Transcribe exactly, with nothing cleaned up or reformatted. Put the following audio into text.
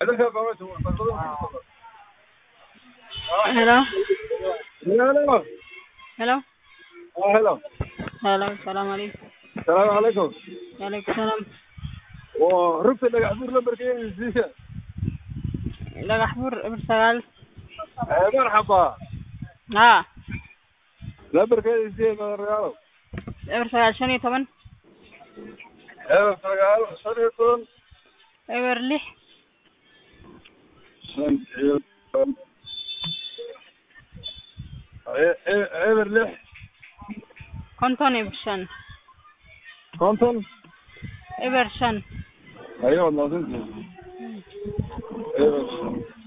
Hello. Hello. Hello. Oh, hello. Hello. Salam alaikum. السلام عليكم. Alaikum salam. ورحت اللي قاعدين لمبركين زيشة. Dhagax bur ibir sagaal. مرحبا. ها. لمبركين زيشة الرجال. ibir sagaal shan iyo toban. ايوه الرجال شريطون. ibir lix. ايوه لح. konton ibir shan. كونتون. ibir shan. ايوه والله زين. ايوه.